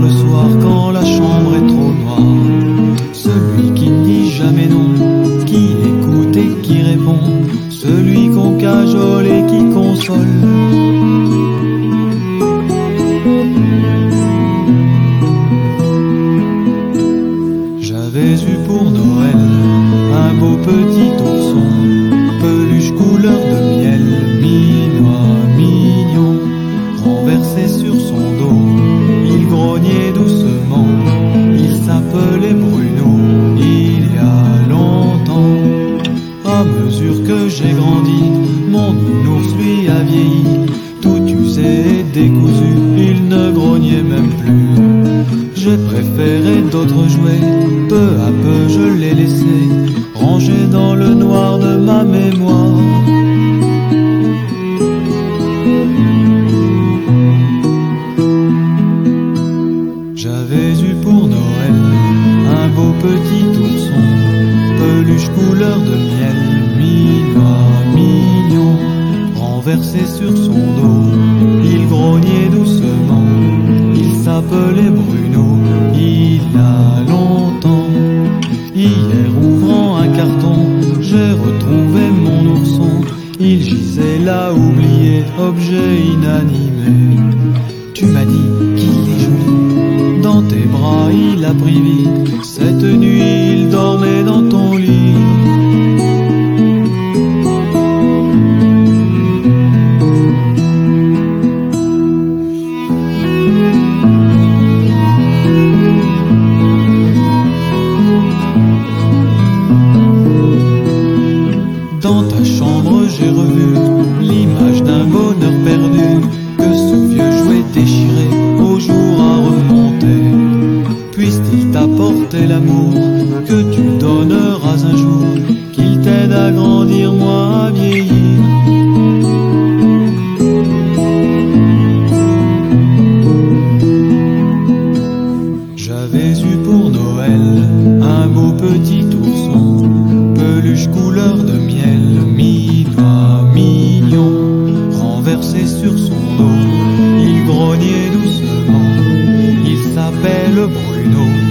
le soir quand la chambre est trop noire. Celui qui ne dit jamais non, qui écoute et qui répond, celui qu'on cajole et qui console. J'avais eu pour Noël un beau petit ourson, peluche couleur de miel, minois, mignon, renversé sur son dos, il grognait doucement, il s'appelait Bruno, il y a longtemps. À mesure que j'ai grandi, mon nounours lui a vieilli, tout usé et décousu, il ne grognait même plus. J'ai préféré d'autres jouets, peu à peu je l'ai laissé, rangé dans le noir de ma mémoire. J'avais eu pour Noël un beau petit ourson, peluche couleur de miel, minois, mignon, renversé sur son dos, il grognait doucement, il s'appelait Bruno, il y a longtemps. Hier, ouvrant un carton, j'ai retrouvé mon ourson, il gisait là oublié, objet inanimé. Tu m'as dit qu'il est joli, dans tes bras il a pris vie, cette nuit il dormait dans ton lit. Dans ta chambre j'ai revu l'image d'un bonheur perdu, que ce vieux jouet déchiré au jour a remonté. Puisse-t-il t'apporter l'amour que tu donneras un jour, qu'il t'aide à grandir, moi à vieillir. J'avais eu pour Noël un beau petit ourson, peluche couleur de miel, minois, mignon, renversé sur son dos, il grognait doucement, il s'appelle Bruno.